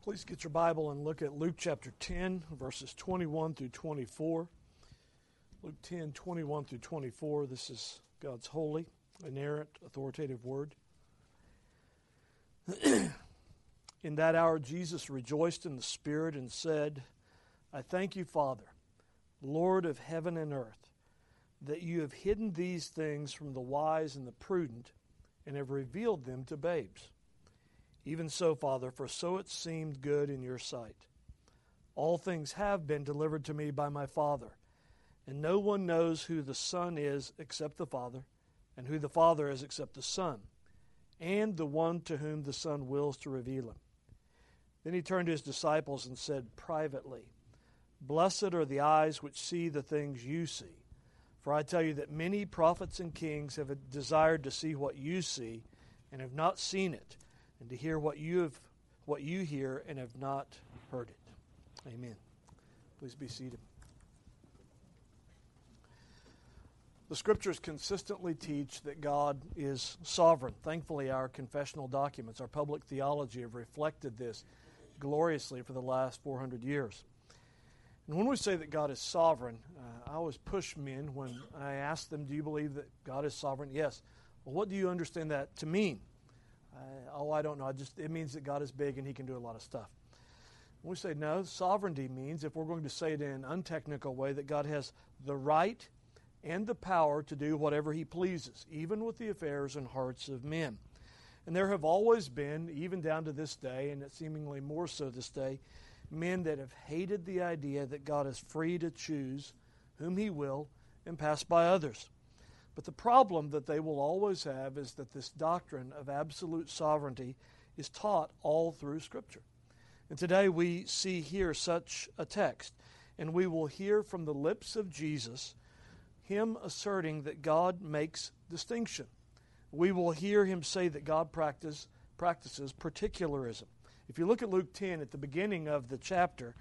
Please get your Bible and look at Luke chapter 10, verses 21 through 24. Luke 10, 21 through 24. This is God's holy, inerrant, authoritative word. In that hour, Jesus rejoiced in the Spirit and said, I thank you, Father, Lord of heaven and earth, that you have hidden these things from the wise and the prudent and have revealed them to babes. Even so, Father, for so it seemed good in your sight. All things have been delivered to me by my Father, and no one knows who the Son is except the Father, and who the Father is except the Son, and the one to whom the Son wills to reveal him. Then he turned to his disciples and said privately, Blessed are the eyes which see the things you see. For I tell you that many prophets and kings have desired to see what you see, and have not seen it, and to hear what you hear and have not heard it. Amen. Please be seated. The Scriptures consistently teach that God is sovereign. Thankfully, our confessional documents, our public theology, have reflected this gloriously for the last 400 years. And when we say that God is sovereign, I always push men when I ask them, do you believe that God is sovereign? Yes. Well, what do you understand that to mean? I don't know. It means that God is big and He can do a lot of stuff. When we say no, sovereignty means, if we're going to say it in an untechnical way, that God has the right and the power to do whatever He pleases, even with the affairs and hearts of men. And there have always been, even down to this day, and seemingly more so this day, men that have hated the idea that God is free to choose whom He will and pass by others. But the problem that they will always have is that this doctrine of absolute sovereignty is taught all through Scripture. And today we see here such a text, and we will hear from the lips of Jesus Him asserting that God makes distinction. We will hear Him say that God practices particularism. If you look at Luke 10 at the beginning of the chapter,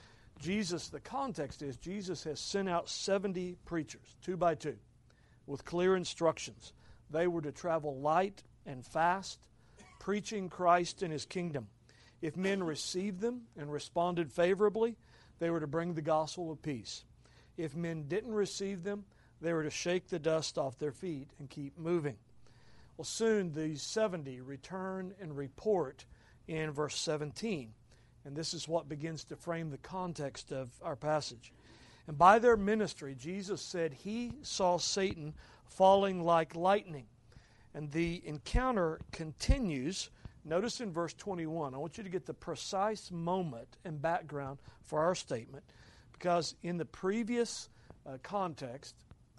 the context is Jesus has sent out 70 preachers, 2 by 2. With clear instructions. They were to travel light and fast, preaching Christ and His kingdom. If men received them and responded favorably, they were to bring the gospel of peace. If men didn't receive them, they were to shake the dust off their feet and keep moving. Well, soon these 70 return and report in verse 17. And this is what begins to frame the context of our passage. And by their ministry, Jesus said He saw Satan falling like lightning. And the encounter continues. Notice in verse 21. I want you to get the precise moment and background for our statement. Because in the previous context,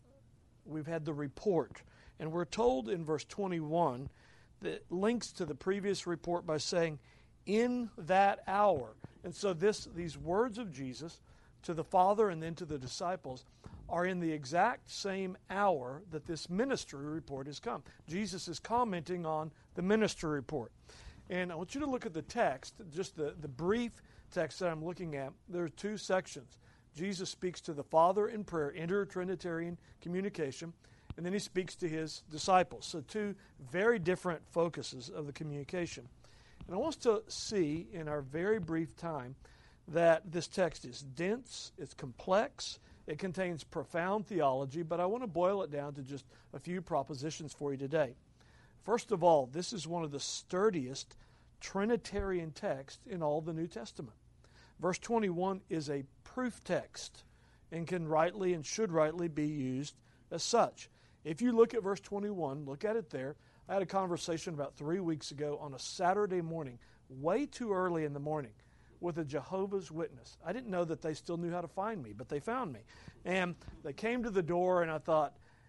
we've had the report. And we're told in verse 21 that links to the previous report by saying, in that hour. And so these words of Jesus to the Father and then to the disciples are in the exact same hour that this ministry report has come. Jesus is commenting on the ministry report. And I want you to look at the text, just the brief text that I'm looking at. There are 2 sections. Jesus speaks to the Father in prayer, inter-Trinitarian communication, and then He speaks to His disciples. So 2 very different focuses of the communication. And I want us to see in our very brief time that this text is dense, it's complex, it contains profound theology, but I want to boil it down to just a few propositions for you today. First of all, this is one of the sturdiest Trinitarian texts in all the New Testament. Verse 21 is a proof text and can rightly and should rightly be used as such. If you look at verse 21, look at it there. I had a conversation about 3 weeks ago on a Saturday morning, way too early in the morning, with a Jehovah's Witness. I didn't know that they still knew how to find me, but they found me. And they came to the door, and I thought,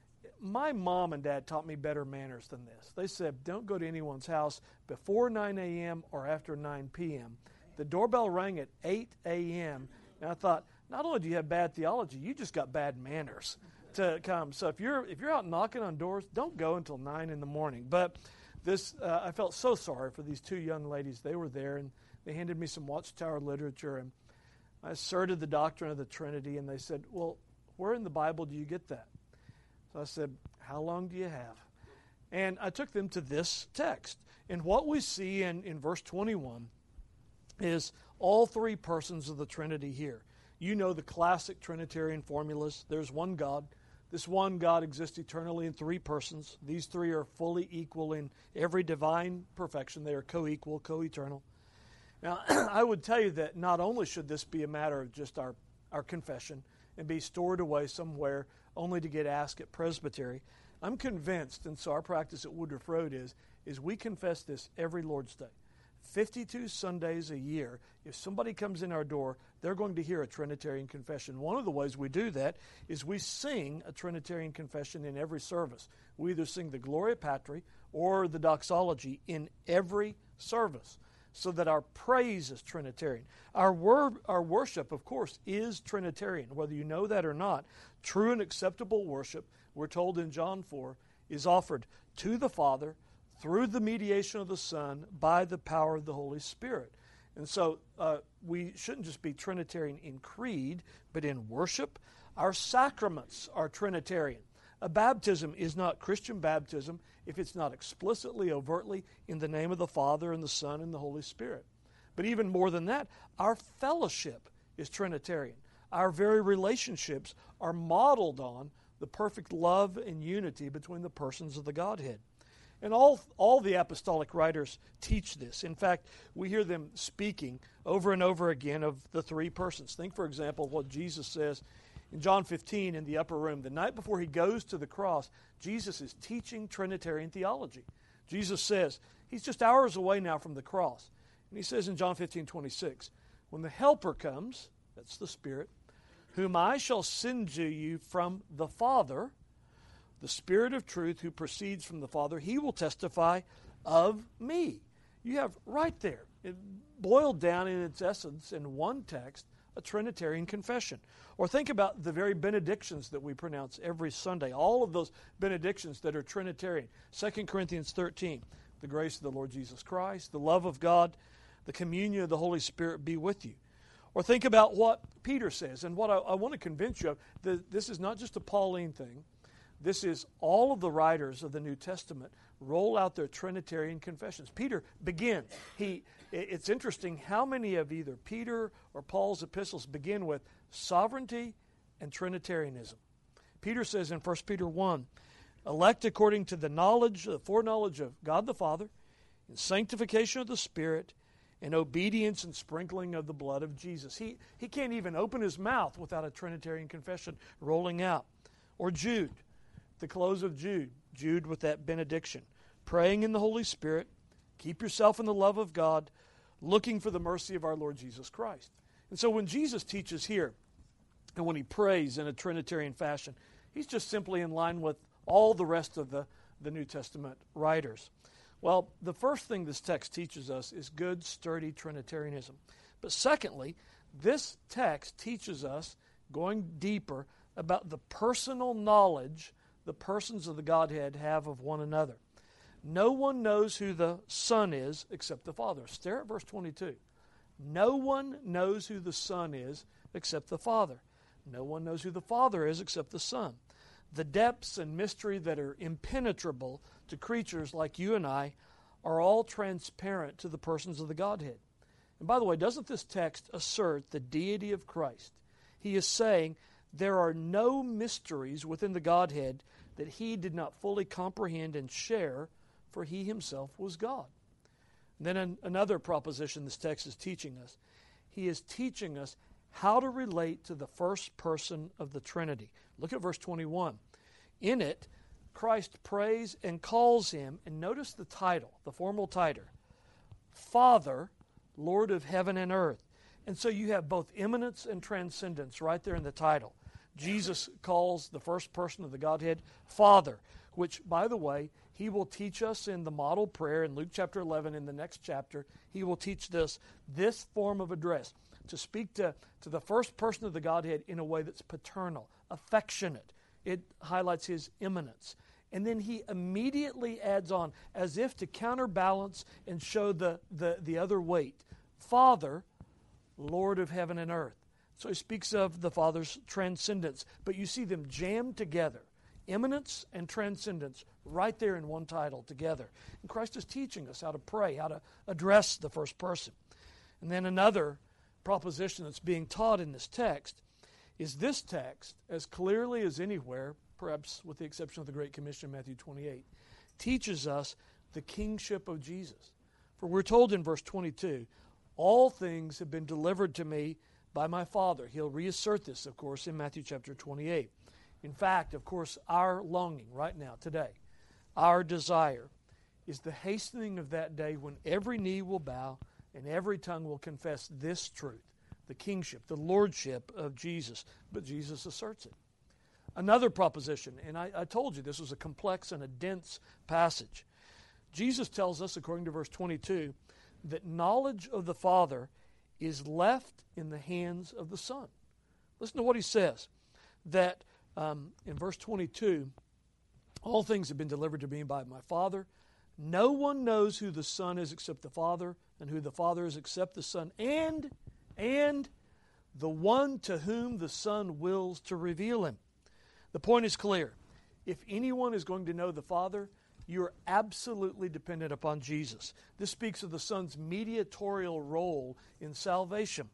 my mom and dad taught me better manners than this. They said, don't go to anyone's house before 9 a.m. or after 9 p.m. The doorbell rang at 8 a.m., and I thought, not only do you have bad theology, you just got bad manners to come. So if you're out knocking on doors, don't go until 9 in the morning. But I felt so sorry for these 2 young ladies. They were there, and they handed me some Watchtower literature, and I asserted the doctrine of the Trinity, and they said, well, where in the Bible do you get that? So I said, how long do you have? And I took them to this text. And what we see in verse 21 is all three persons of the Trinity here. You know the classic Trinitarian formulas. There's one God. This one God exists eternally in three persons. These three are fully equal in every divine perfection. They are co-equal, co-eternal. Now, I would tell you that not only should this be a matter of just our confession and be stored away somewhere only to get asked at presbytery, I'm convinced, and so our practice at Woodruff Road is we confess this every Lord's Day. 52 Sundays a year, if somebody comes in our door, they're going to hear a Trinitarian confession. One of the ways we do that is we sing a Trinitarian confession in every service. We either sing the Gloria Patri or the doxology in every service, so that our praise is Trinitarian. Our worship, of course, is Trinitarian. Whether you know that or not, true and acceptable worship, we're told in John 4, is offered to the Father through the mediation of the Son by the power of the Holy Spirit. And so we shouldn't just be Trinitarian in creed, but in worship. Our sacraments are Trinitarian. A baptism is not Christian baptism if it's not explicitly, overtly, in the name of the Father and the Son and the Holy Spirit. But even more than that, our fellowship is Trinitarian. Our very relationships are modeled on the perfect love and unity between the persons of the Godhead. And all the apostolic writers teach this. In fact, we hear them speaking over and over again of the three persons. Think, for example, what Jesus says in John 15 in the upper room. The night before he goes to the cross, Jesus is teaching Trinitarian theology. Jesus says, he's just hours away now from the cross. And he says in John 15:26, when the Helper comes, that's the Spirit, whom I shall send to you from the Father, the Spirit of truth who proceeds from the Father, he will testify of me. You have right there, it boiled down in its essence in one text, a Trinitarian confession. Or think about the very benedictions that we pronounce every Sunday, all of those benedictions that are Trinitarian. 2 Corinthians 13, the grace of the Lord Jesus Christ, the love of God, the communion of the Holy Spirit be with you. Or think about what Peter says, and what I want to convince you of, this is not just a Pauline thing. This is all of the writers of the New Testament roll out their Trinitarian confessions. Peter begins. It's interesting how many of either Peter or Paul's epistles begin with sovereignty and Trinitarianism. Peter says in 1 Peter 1, elect according to the foreknowledge of God the Father, in sanctification of the Spirit, and obedience and sprinkling of the blood of Jesus. He can't even open his mouth without a Trinitarian confession rolling out. Or Jude, the close of Jude with that benediction, praying in the Holy Spirit, keep yourself in the love of God, looking for the mercy of our Lord Jesus Christ. And so when Jesus teaches here, and when he prays in a Trinitarian fashion, he's just simply in line with all the rest of the New Testament writers. Well, the first thing this text teaches us is good, sturdy Trinitarianism. But secondly, this text teaches us, going deeper, about the personal knowledge the persons of the Godhead have of one another. No one knows who the Son is except the Father. Stare at verse 22. No one knows who the Son is except the Father. No one knows who the Father is except the Son. The depths and mystery that are impenetrable to creatures like you and I are all transparent to the persons of the Godhead. And by the way, doesn't this text assert the deity of Christ? He is saying there are no mysteries within the Godhead that he did not fully comprehend and share, for he himself was God. And then another proposition this text is teaching us. He is teaching us how to relate to the first person of the Trinity. Look at verse 21. In it, Christ prays and calls him, and notice the title, the formal title, Father, Lord of heaven and earth. And so you have both immanence and transcendence right there in the title. Jesus calls the first person of the Godhead Father, which, by the way, he will teach us in the model prayer in Luke chapter 11 in the next chapter. He will teach this form of address, to speak to the first person of the Godhead in a way that's paternal, affectionate. It highlights his immanence. And then he immediately adds on, as if to counterbalance and show the other weight, Father, Lord of heaven and earth. So he speaks of the Father's transcendence. But you see them jammed together, immanence and transcendence, right there in one title together. And Christ is teaching us how to pray, how to address the first person. And then another proposition that's being taught in this text is this text, as clearly as anywhere, perhaps with the exception of the Great Commission in Matthew 28, teaches us the kingship of Jesus. For we're told in verse 22, all things have been delivered to me by my Father. He'll reassert this, of course, in Matthew chapter 28. In fact, of course, our longing right now, today, our desire is the hastening of that day when every knee will bow and every tongue will confess this truth, the kingship, the lordship of Jesus. But Jesus asserts it. Another proposition, and I told you this was a complex and a dense passage. Jesus tells us, according to verse 22, that knowledge of the Father is left in the hands of the Son. Listen to what he says, that in verse 22, all things have been delivered to me by my Father. No one knows who the Son is except the Father, and who the Father is except the Son, and the one to whom the Son wills to reveal him. The point is clear. If anyone is going to know the Father, you're absolutely dependent upon Jesus. This speaks of the Son's mediatorial role in salvation.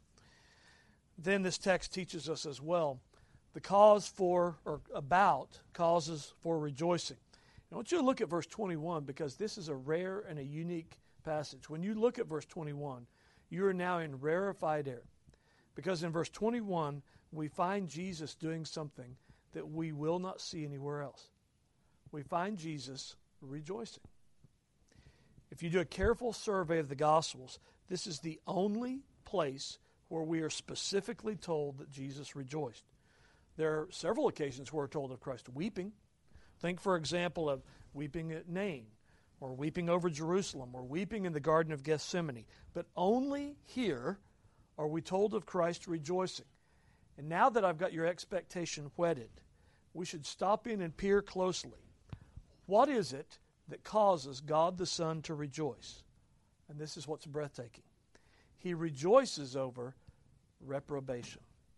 Then this text teaches us as well the cause for, or about, causes for rejoicing. I want you to look at verse 21 because this is a rare and a unique passage. When you look at verse 21, you are now in rarefied air. Because in verse 21, we find Jesus doing something that we will not see anywhere else. We find Jesus rejoicing. If you do a careful survey of the Gospels, this is the only place where we are specifically told that Jesus rejoiced. There are several occasions where we're told of Christ weeping. Think, for example, of weeping at Nain, or weeping over Jerusalem, or weeping in the Garden of Gethsemane. But only here are we told of Christ rejoicing. And now that I've got your expectation whetted, we should stop in and peer closely. What is it that causes God the Son to rejoice? And this is what's breathtaking. He rejoices over reprobation.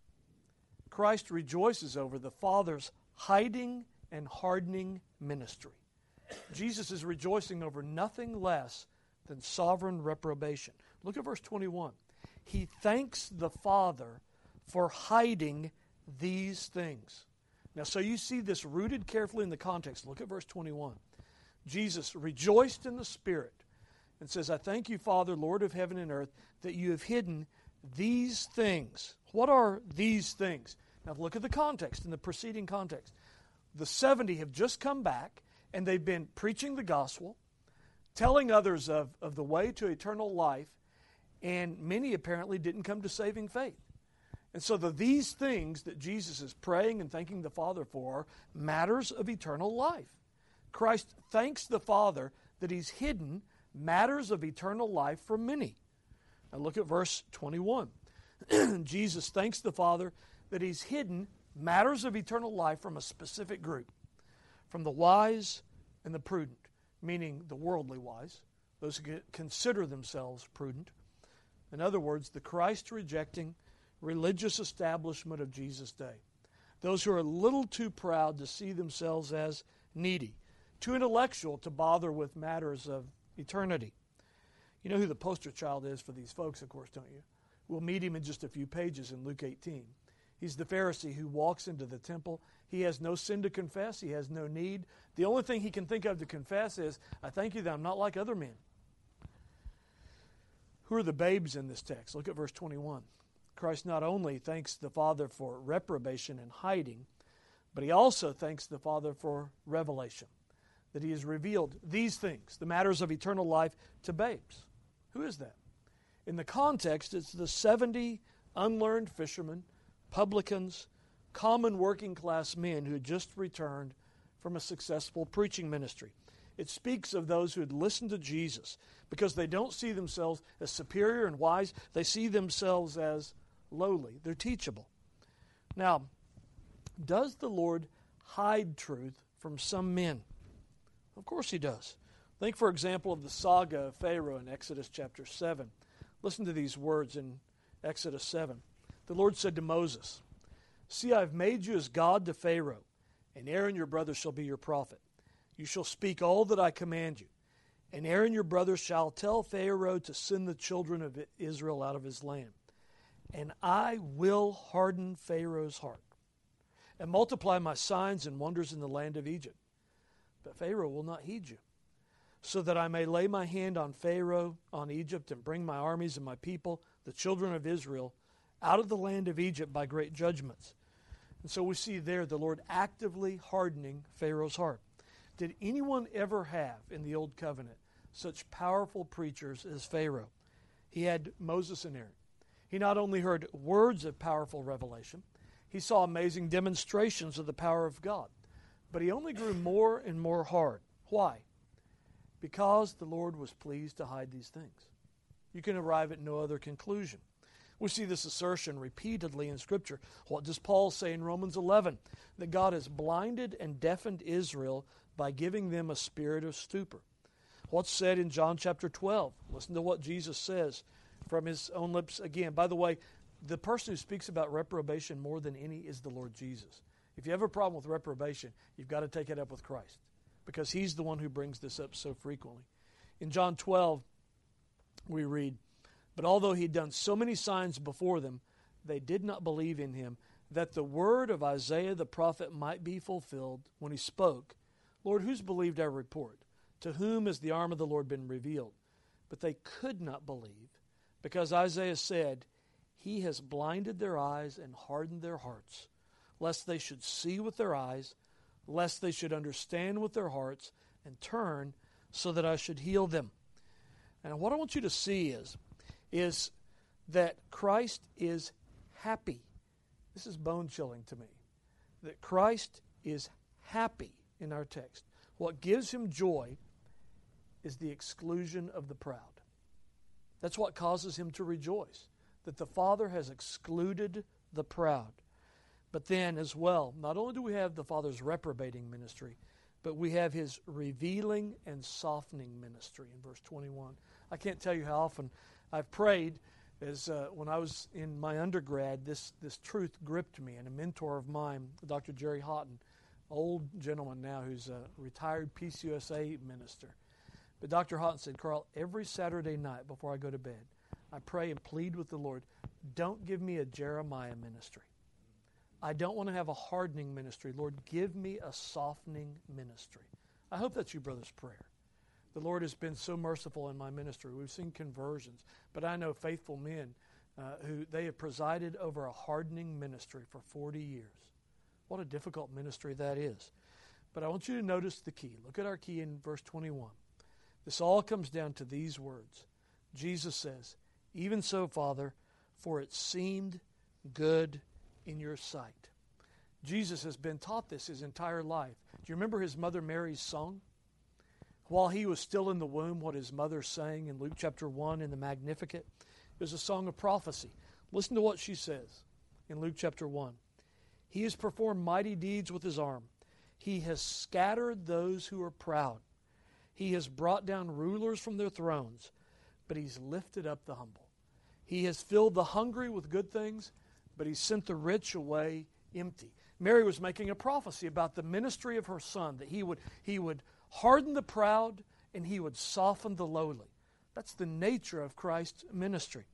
Christ rejoices over the Father's hiding and hardening ministry. Jesus is rejoicing over nothing less than sovereign reprobation. Look at verse 21. He thanks the Father for hiding these things. Now, so you see this rooted carefully in the context. Look at verse 21. Jesus rejoiced in the Spirit and says, I thank you, Father, Lord of heaven and earth, that you have hidden these things. What are these things? Now, look at the context, in the preceding context. The 70 have just come back, and they've been preaching the gospel, telling others of the way to eternal life, and many apparently didn't come to saving faith. And so these things that Jesus is praying and thanking the Father for are matters of eternal life. Christ thanks the Father that He's hidden matters of eternal life from many. Now look at verse 21. Jesus thanks the Father that He's hidden matters of eternal life from a specific group, from the wise and the prudent, meaning the worldly wise, those who consider themselves prudent. In other words, the Christ-rejecting religious establishment of Jesus' day. Those who are a little too proud to see themselves as needy, too intellectual to bother with matters of eternity. You know who the poster child is for these folks, of course, don't you? We'll meet him in just a few pages in Luke 18. He's the Pharisee who walks into the temple. He has no sin to confess. He has no need. The only thing he can think of to confess is, I thank you that I'm not like other men. Who are the babes in this text? Look at verse 21. Christ not only thanks the Father for reprobation and hiding, but He also thanks the Father for revelation, that He has revealed these things, the matters of eternal life, to babes. Who is that? In the context, it's the 70 unlearned fishermen, publicans, common working class men who had just returned from a successful preaching ministry. It speaks of those who had listened to Jesus because they don't see themselves as superior and wise. They see themselves as lowly. They're teachable. Now, does the Lord hide truth from some men? Of course He does. Think, for example, of the saga of Pharaoh in Exodus chapter 7. Listen to these words in Exodus 7. The Lord said to Moses, See, I have made you as God to Pharaoh, and Aaron your brother shall be your prophet. You shall speak all that I command you. And Aaron your brother shall tell Pharaoh to send the children of Israel out of his land. And I will harden Pharaoh's heart, and multiply my signs and wonders in the land of Egypt. But Pharaoh will not heed you, so that I may lay my hand on Pharaoh, on Egypt, and bring my armies and my people, the children of Israel, out of the land of Egypt by great judgments. And so we see there the Lord actively hardening Pharaoh's heart. Did anyone ever have in the Old Covenant such powerful preachers as Pharaoh? He had Moses and Aaron. He not only heard words of powerful revelation, he saw amazing demonstrations of the power of God. But he only grew more and more hard. Why? Because the Lord was pleased to hide these things. You can arrive at no other conclusion. We see this assertion repeatedly in Scripture. What does Paul say in Romans 11? That God has blinded and deafened Israel by giving them a spirit of stupor. What's said in John chapter 12? Listen to what Jesus says from his own lips again. By the way, the person who speaks about reprobation more than any is the Lord Jesus. If you have a problem with reprobation, you've got to take it up with Christ, because he's the one who brings this up so frequently. In John 12, we read, but although he had done so many signs before them, they did not believe in him, that the word of Isaiah the prophet might be fulfilled when he spoke, Lord, who's believed our report? To whom has the arm of the Lord been revealed? But they could not believe, because Isaiah said, he has blinded their eyes and hardened their hearts, lest they should see with their eyes, lest they should understand with their hearts, and turn so that I should heal them. And what I want you to see is that Christ is happy. This is bone-chilling to me. That Christ is happy in our text. What gives him joy is the exclusion of the proud. That's what causes him to rejoice, that the Father has excluded the proud. But then as well, not only do we have the Father's reprobating ministry, but we have his revealing and softening ministry in verse 21. I can't tell you how often I've prayed as when I was in my undergrad, this truth gripped me, and a mentor of mine, Dr. Jerry Houghton, old gentleman now who's a retired PCUSA minister. But Dr. Houghton said, Carl, every Saturday night before I go to bed, I pray and plead with the Lord, don't give me a Jeremiah ministry. I don't want to have a hardening ministry. Lord, give me a softening ministry. I hope that's your brother's prayer. The Lord has been so merciful in my ministry. We've seen conversions, but I know faithful men who they have presided over a hardening ministry for 40 years. What a difficult ministry that is. But I want you to notice the key. Look at our key in verse 21. This all comes down to these words. Jesus says, even so, Father, for it seemed good in your sight. Jesus has been taught this his entire life. Do you remember his mother Mary's song? While he was still in the womb, what his mother sang in Luke chapter 1 in the Magnificat, it was a song of prophecy. Listen to what she says in Luke chapter 1. He has performed mighty deeds with his arm. He has scattered those who are proud. He has brought down rulers from their thrones, but he's lifted up the humble. He has filled the hungry with good things, but he sent the rich away empty. Mary was making a prophecy about the ministry of her son, that he would harden the proud and he would soften the lowly. That's the nature of Christ's ministry.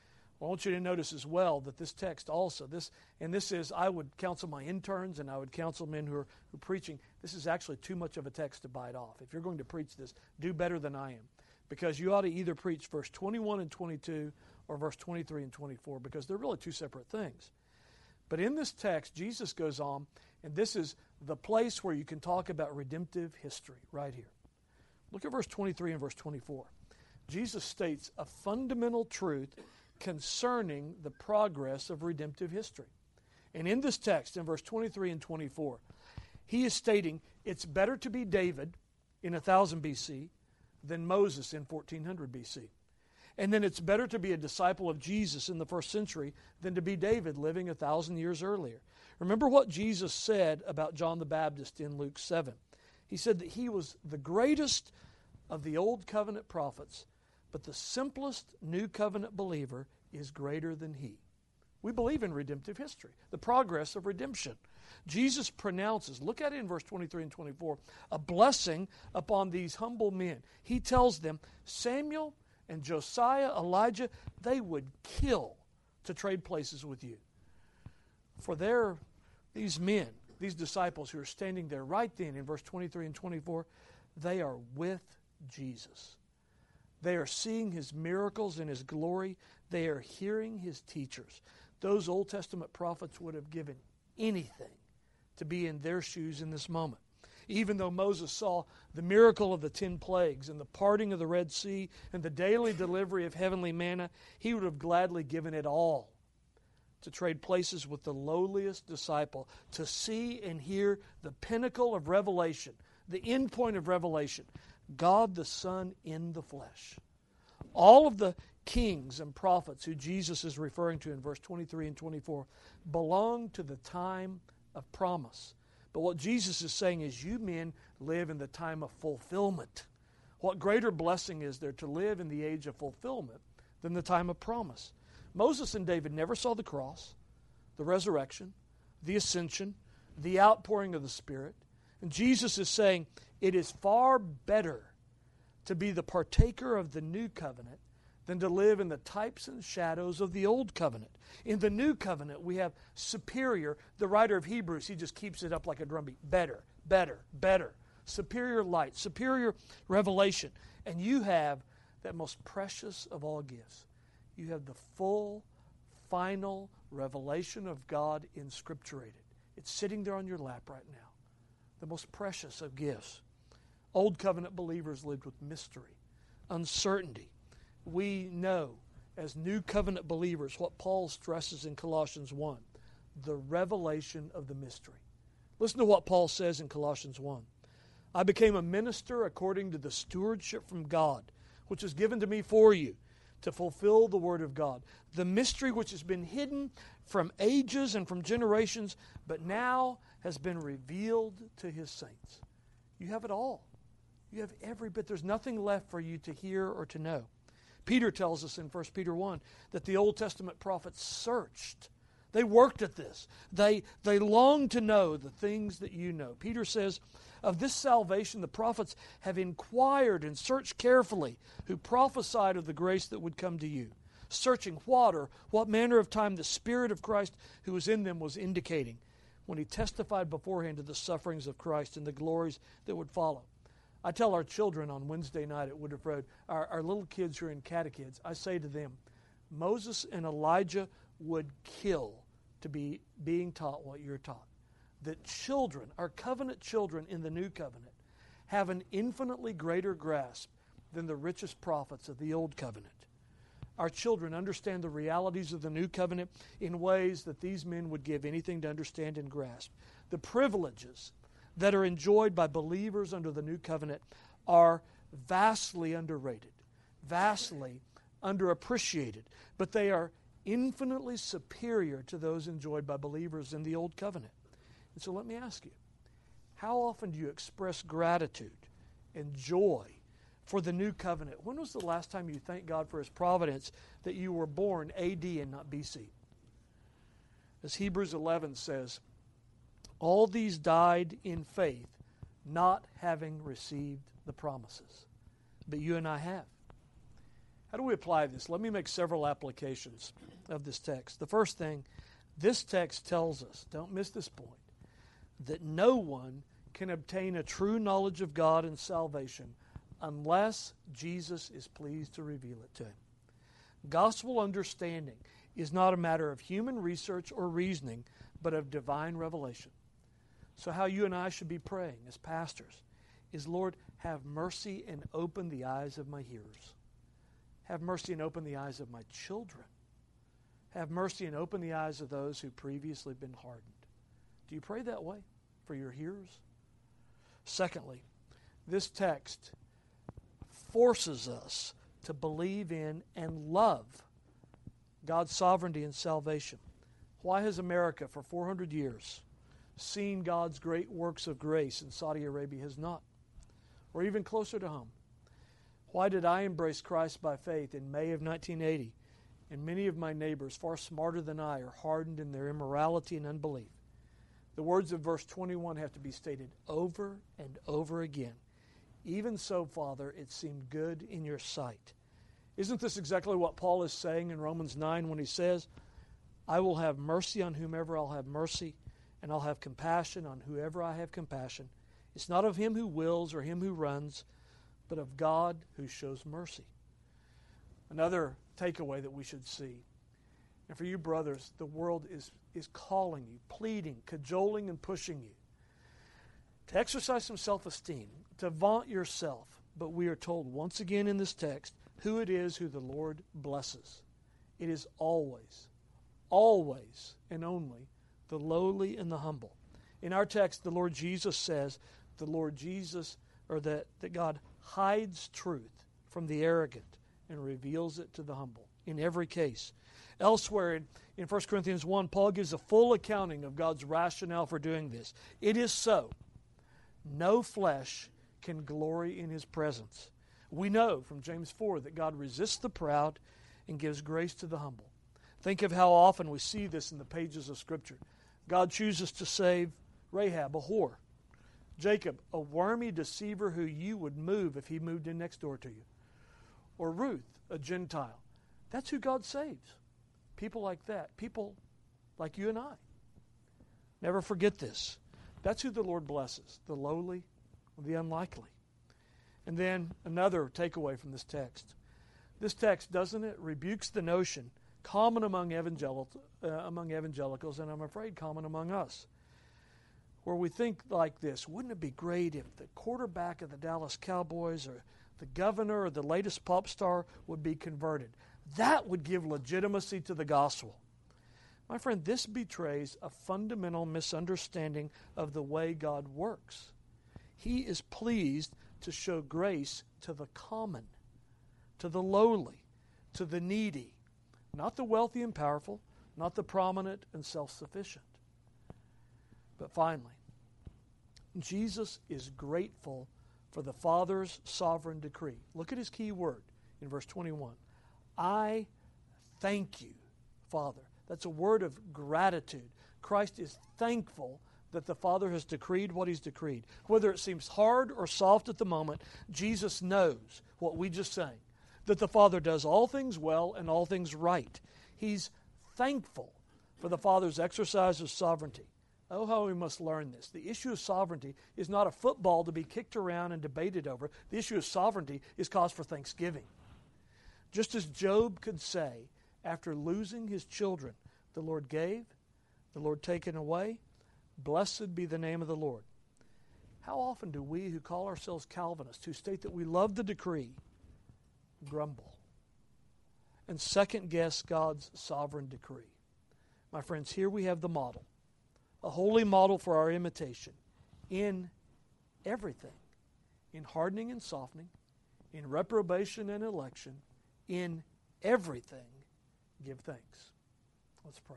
I want you to notice as well that this text also, this is, I would counsel my interns and I would counsel men who are preaching, this is actually too much of a text to bite off. If you're going to preach this, do better than I am. Because you ought to either preach verse 21 and 22 or verse 23 and 24, because they're really two separate things. But in this text, Jesus goes on, and this is the place where you can talk about redemptive history right here. Look at verse 23 and verse 24. Jesus states a fundamental truth concerning the progress of redemptive history. And in this text, in verse 23 and 24, he is stating it's better to be David in 1000 BC than Moses in 1400 BC. And then it's better to be a disciple of Jesus in the first century than to be David living 1,000 years earlier. Remember what Jesus said about John the Baptist in Luke 7. He said that he was the greatest of the old covenant prophets, but the simplest new covenant believer is greater than he. We believe in redemptive history, the progress of redemption. Jesus pronounces, look at it in verse 23 and 24, a blessing upon these humble men. He tells them, Samuel and Josiah, Elijah, they would kill to trade places with you. For these men, these disciples who are standing there right then in verse 23 and 24, they are with Jesus. They are seeing His miracles and His glory. They are hearing His teachers. Those Old Testament prophets would have given anything to be in their shoes in this moment. Even though Moses saw the miracle of the 10 plagues and the parting of the Red Sea and the daily delivery of heavenly manna, he would have gladly given it all to trade places with the lowliest disciple, to see and hear the pinnacle of revelation, the end point of revelation, God the Son in the flesh. All of the kings and prophets who Jesus is referring to in verse 23 and 24 belong to the time of promise. But what Jesus is saying is, you men live in the time of fulfillment. What greater blessing is there to live in the age of fulfillment than the time of promise? Moses and David never saw the cross, the resurrection, the ascension, the outpouring of the Spirit. And Jesus is saying, it is far better to be the partaker of the new covenant than to live in the types and shadows of the old covenant. In the new covenant, we have superior. The writer of Hebrews, he just keeps it up like a drumbeat. Better, better, better. Superior light, superior revelation. And you have that most precious of all gifts. You have the full, final revelation of God inscripturated. It's sitting there on your lap right now. The most precious of gifts. Old covenant believers lived with mystery, uncertainty. We know as new covenant believers what Paul stresses in Colossians 1, the revelation of the mystery. Listen to what Paul says in Colossians 1. I became a minister according to the stewardship from God, which is given to me for you, to fulfill the word of God. The mystery which has been hidden from ages and from generations, but now has been revealed to His saints. You have it all. You have every bit. There's nothing left for you to hear or to know. Peter tells us in 1 Peter 1 that the Old Testament prophets searched. They worked at this. They longed to know the things that you know. Peter says, of this salvation the prophets have inquired and searched carefully, who prophesied of the grace that would come to you. Searching what manner of time the Spirit of Christ who was in them was indicating when He testified beforehand to the sufferings of Christ and the glories that would follow. I tell our children on Wednesday night at Woodruff Road, our little kids who are in catechids, I say to them, Moses and Elijah would kill to be being taught what you're taught. That children, our covenant children in the new covenant, have an infinitely greater grasp than the richest prophets of the old covenant. Our children understand the realities of the new covenant in ways that these men would give anything to understand and grasp. The privileges that are enjoyed by believers under the new covenant are vastly underrated, vastly underappreciated, but they are infinitely superior to those enjoyed by believers in the old covenant. And so let me ask you, how often do you express gratitude and joy for the new covenant? When was the last time you thanked God for His providence that you were born AD and not BC? As Hebrews 11 says, all these died in faith, not having received the promises. But you and I have. How do we apply this? Let me make several applications of this text. The first thing, this text tells us, don't miss this point, that no one can obtain a true knowledge of God and salvation unless Jesus is pleased to reveal it to him. Gospel understanding is not a matter of human research or reasoning, but of divine revelation. So how you and I should be praying as pastors is, Lord, have mercy and open the eyes of my hearers. Have mercy and open the eyes of my children. Have mercy and open the eyes of those who previously been hardened. Do you pray that way for your hearers? Secondly, this text forces us to believe in and love God's sovereignty and salvation. Why has America for 400 years seen God's great works of grace and Saudi Arabia has not? Or even closer to home, why did I embrace Christ by faith in May of 1980 and many of my neighbors, far smarter than I, are hardened in their immorality and unbelief. The words of verse 21 have to be stated over and over again. Even so, Father, it seemed good in your sight. Isn't this exactly what Paul is saying in Romans 9 when he says, I will have mercy on whomever I'll have mercy, and I'll have compassion on whoever I have compassion. It's not of him who wills or him who runs, but of God who shows mercy. Another takeaway that we should see, and for you brothers, the world is calling you, pleading, cajoling, and pushing you to exercise some self-esteem, to vaunt yourself. But we are told once again in this text who it is who the Lord blesses. It is always, always, and only the lowly and the humble. In our text, the Lord Jesus says, that God hides truth from the arrogant and reveals it to the humble in every case. Elsewhere in 1 Corinthians 1, Paul gives a full accounting of God's rationale for doing this. It is so. No flesh can glory in his presence. We know from James 4 that God resists the proud and gives grace to the humble. Think of how often we see this in the pages of Scripture. God chooses to save Rahab, a whore. Jacob, a wormy deceiver who you would move if he moved in next door to you. Or Ruth, a Gentile. That's who God saves. People like that. People like you and I. Never forget this. That's who the Lord blesses, the lowly, the unlikely. And then another takeaway from this text. This text, doesn't it, rebukes the notion common among evangelicals, and I'm afraid common among us, where we think like this: wouldn't it be great if the quarterback of the Dallas Cowboys or the governor or the latest pop star would be converted? That would give legitimacy to the gospel. My friend, this betrays a fundamental misunderstanding of the way God works. He is pleased to show grace to the common, to the lowly, to the needy, not the wealthy and powerful, not the prominent and self-sufficient. But finally, Jesus is grateful for the Father's sovereign decree. Look at his key word in verse 21. I thank you, Father. That's a word of gratitude. Christ is thankful that the Father has decreed what he's decreed. Whether it seems hard or soft at the moment, Jesus knows what we just sang, that the Father does all things well and all things right. He's thankful for the Father's exercise of sovereignty. Oh, how we must learn this. The issue of sovereignty is not a football to be kicked around and debated over. The issue of sovereignty is cause for thanksgiving. Just as Job could say, after losing his children, the Lord gave, the Lord taken away, blessed be the name of the Lord. How often do we who call ourselves Calvinists, who state that we love the decree, grumble and second-guess God's sovereign decree? My friends, here we have the model, a holy model for our imitation in everything, in hardening and softening, in reprobation and election, in everything, give thanks. Let's pray.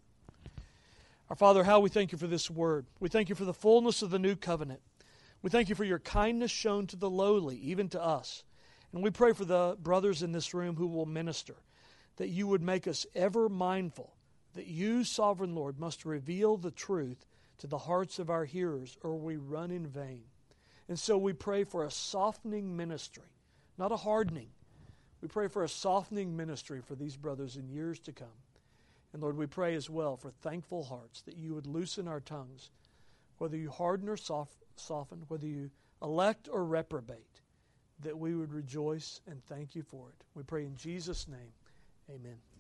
Our Father, how we thank you for this word. We thank you for the fullness of the new covenant. We thank you for your kindness shown to the lowly, even to us. And we pray for the brothers in this room who will minister, that you would make us ever mindful that you, sovereign Lord, must reveal the truth to the hearts of our hearers, or we run in vain. And so we pray for a softening ministry, not a hardening. We pray for a softening ministry for these brothers in years to come. And Lord, we pray as well for thankful hearts, that you would loosen our tongues, whether you harden or soften, whether you elect or reprobate, that we would rejoice and thank you for it. We pray in Jesus' name, amen.